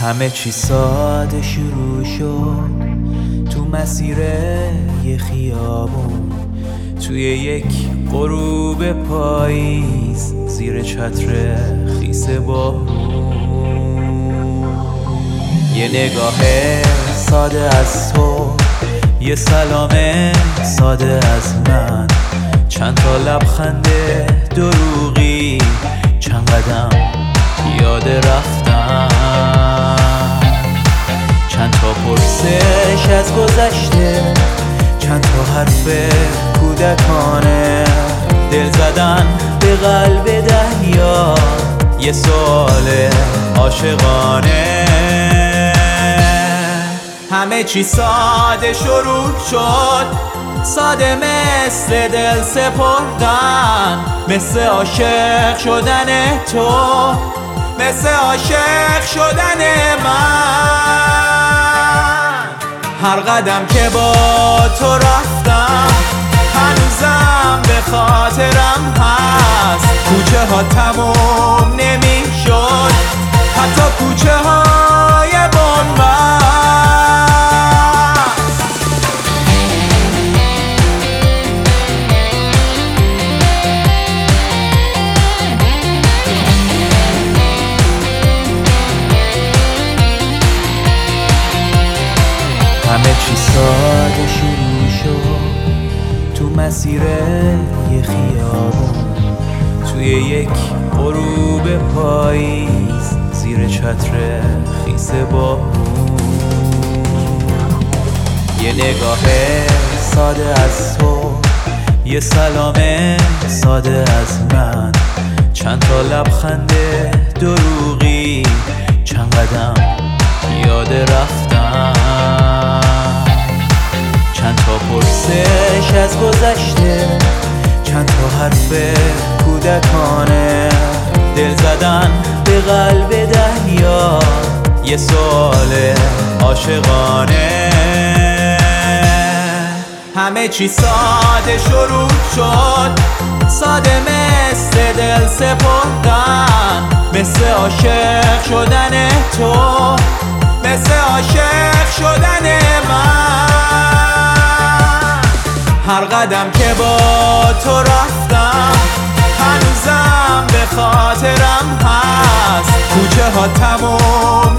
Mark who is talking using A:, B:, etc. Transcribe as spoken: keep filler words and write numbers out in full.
A: همه چی ساده شروع شد تو مسیر یه خیابون، توی یک غروب پاییز زیر چتر خیس بارون. یه نگاه ساده از تو، یه سلام ساده از من، چند تا لبخند دروغی، چند قدم پیاده رفتن، چند تا پرسش از گذشته، چند تا حرف کودکانه، دل زدن به قلب دریا، یه سوال عاشقانه. همه چی ساده شروع شد، ساده مثل دل سپردن، مثل عاشق شدن تو، مثل عاشق شدن من. هر قدم که با تو رفتم هنوزم به خاطرم هست، کوچه ها تموم نمی شد، حتی کوچه های بنبست. همه چی ساده شروع شد تو مسیر یه خیابون، توی یک غروب پاییز زیر چتر خیس بارون. یه نگاه ساده از تو، یه سلام ساده از من، چند تا لبخند دروغی، چند قدم پیاده رفتن، چند تا پرسش از گذشته، چند تا حرف کودکانه، دل زدن به قلب دریا، یه سوال عاشقانه. همه چی ساده شروع شد، ساده مثل دل سپردن، مثل عاشق شدن تو، مثل عاشق شدن من. هر قدم که با تو رفتم هنوزم به خاطرم هست، کوچه ها تموم